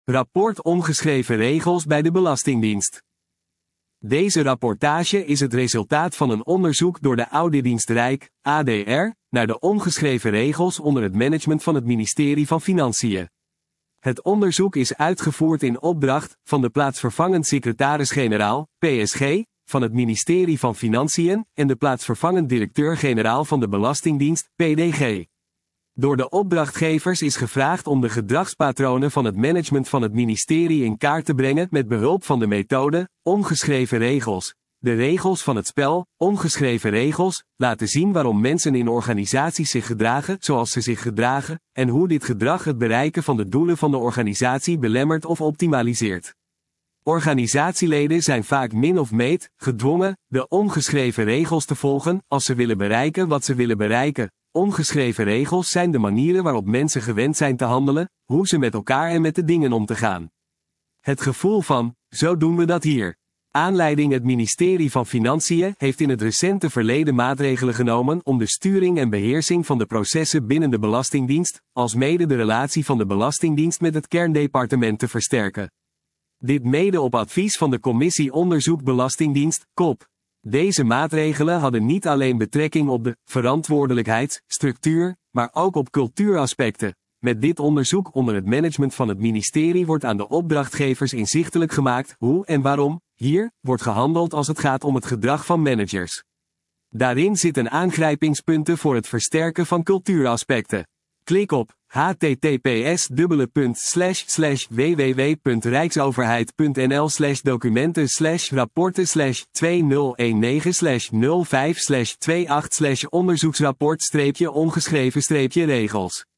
Rapport ongeschreven regels bij de Belastingdienst. Deze rapportage is het resultaat van een onderzoek door de Auditdienst Rijk, ADR, naar de ongeschreven regels onder het management van het ministerie van Financiën. Het onderzoek is uitgevoerd in opdracht van de plaatsvervangend secretaris-generaal, PSG, van het ministerie van Financiën en de plaatsvervangend directeur-generaal van de Belastingdienst, PDG. Door de opdrachtgevers is gevraagd om de gedragspatronen van het management van het ministerie in kaart te brengen met behulp van de methode, ongeschreven regels. De regels van het spel, ongeschreven regels, laten zien waarom mensen in organisaties zich gedragen zoals ze zich gedragen, en hoe dit gedrag het bereiken van de doelen van de organisatie belemmert of optimaliseert. Organisatieleden zijn vaak min of meer gedwongen de ongeschreven regels te volgen als ze willen bereiken wat ze willen bereiken. Ongeschreven regels zijn de manieren waarop mensen gewend zijn te handelen, hoe ze met elkaar en met de dingen om te gaan. Het gevoel van, zo doen we dat hier. Aanleiding: het ministerie van Financiën heeft in het recente verleden maatregelen genomen om de sturing en beheersing van de processen binnen de Belastingdienst, alsmede de relatie van de Belastingdienst met het kerndepartement te versterken. Dit mede op advies van de Commissie Onderzoek Belastingdienst, KOP. Deze maatregelen hadden niet alleen betrekking op de verantwoordelijkheidsstructuur, maar ook op cultuuraspecten. Met dit onderzoek onder het management van het ministerie wordt aan de opdrachtgevers inzichtelijk gemaakt hoe en waarom hier wordt gehandeld als het gaat om het gedrag van managers. Daarin zitten aangrijpingspunten voor het versterken van cultuuraspecten. Klik op https://www.rijksoverheid.nl/documenten/rapporten/2019/05/28/onderzoeksrapport-ongeschreven-regels